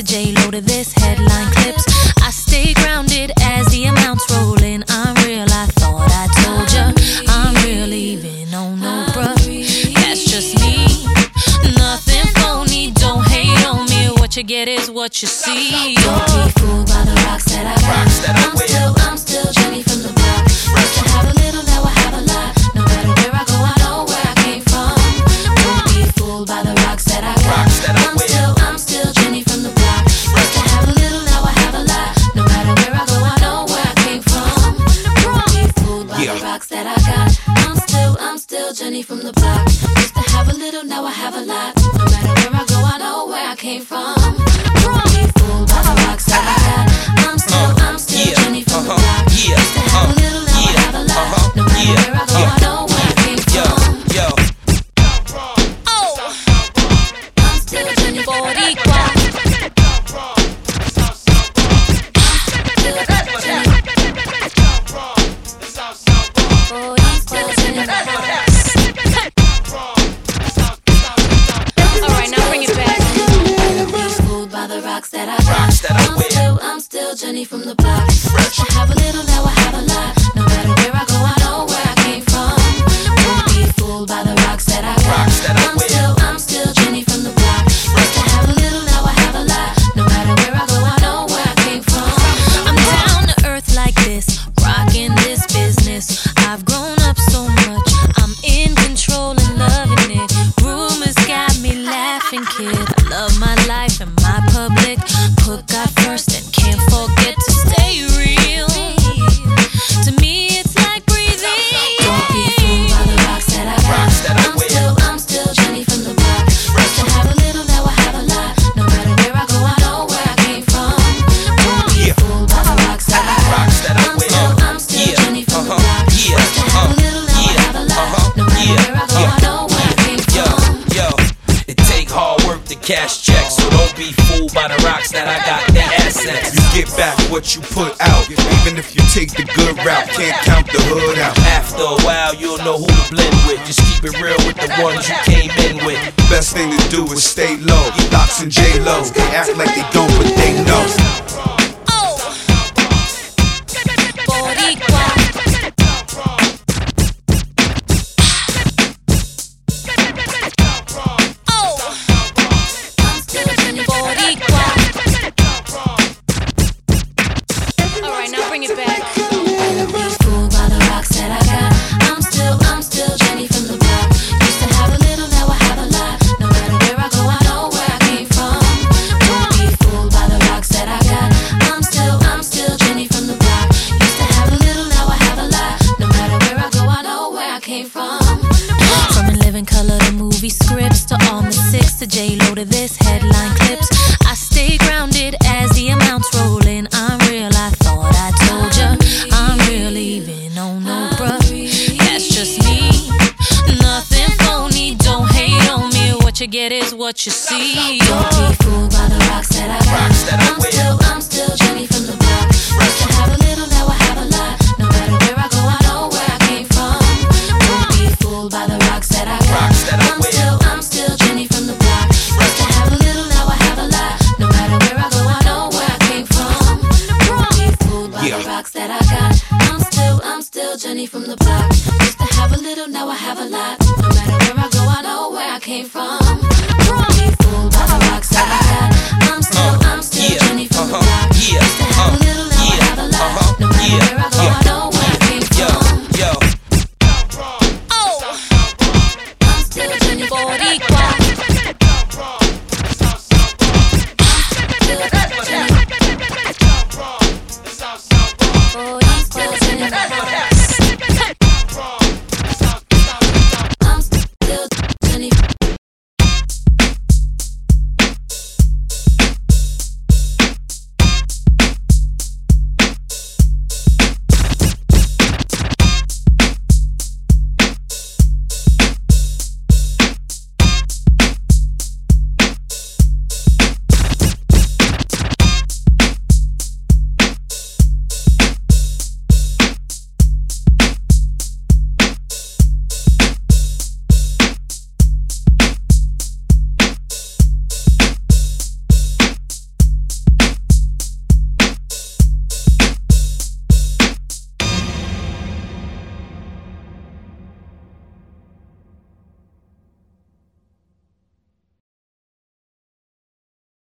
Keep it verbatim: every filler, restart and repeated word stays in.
J-Lo to this headline clips. I stay grounded as the amounts roll in. I'm real, I thought I told ya. I'm real even on no bruh. That's just me, nothing phony. Don't hate on me, what you get is what you see. Don't be fooled by the rocks that I got. I'm still, I'm still Jenny from the block. Used to have a little, now I have a lot. No matter where I go, I know where I came from. Don't be fooled by the rocks that I got. I'm still, I'm still Jenny from the block. Used to have a little, now I have a lot. No matter where I go, I know where I came from. Don't be fooled by the rocks that I got. I'm still, I'm still Jenny from the block. Used to have a little, now I have a lot. No matter where I go, I know where I came from. Don't be fooled by the rocks that I got. I'm still, I'm still Jenny from the block. Used to have a little, now I have a lot. No matter where I go, I know where I came from. Oh, I'm still Jenny from the block. That I got. I'm still, I'm still Jenny from the block. Used to have a little, now I have a lot. No matter where I go, I know where I came from. Don't be fooled by the rocks that I got. I'm still, I'm still Jenny from the block. Used to have a little, now I have a lot. No matter where I go, I know where I came from. I'm down to earth like this, rocking this business. I've grown up so much, I'm in control and loving it. Rumors got me laughing, kid. I love my life and my public. Put God first and can't forget to stay real. To me, it's like breathing. Don't be fooled by the rocks that I got. I'm still, I'm still Jenny from the block. Used to have a little, now I have a lot. No matter where I go, I know where I came from. Don't be fooled by the rocks that I got. I'm still, I'm still Jenny from the block. Used to have a little, now I have a lot. No matter where I go, I know where I came from. Yo, it take hard work to cash checks, so don't be fooled by the rocks that I got. They assets. You get back what you put out, even if you take the good route. Can't count the hood out. After a while, you'll know who to blend with. Just keep it real with the ones you came in with. Best thing to do is stay low. Locks and J-Lo, they act like they don't, but they know. Oh, Boricua. Scripts to all my six to J-Lo to this headline clips. I stay grounded as the amounts roll in. I'm real, I thought I told ya. I'm real even on no bruh. That's just me, nothing phony. Don't hate on me, what you get is what you see. Don't be fooled by the rocks that I got. I'm still, I'm still Jenny from the block. Used to have a little, now I have a lot. No matter where I go, I know where I came from. Don't be fooled by the rocks that I got. I'm still, I'm still Jenny from the block. Used to have a little, now I have a lot. No matter where I go, I know where I came from. Don't be fooled by the rocks that I got. I'm still, I'm still Jenny from the block. Used to have a little, now I have a lot.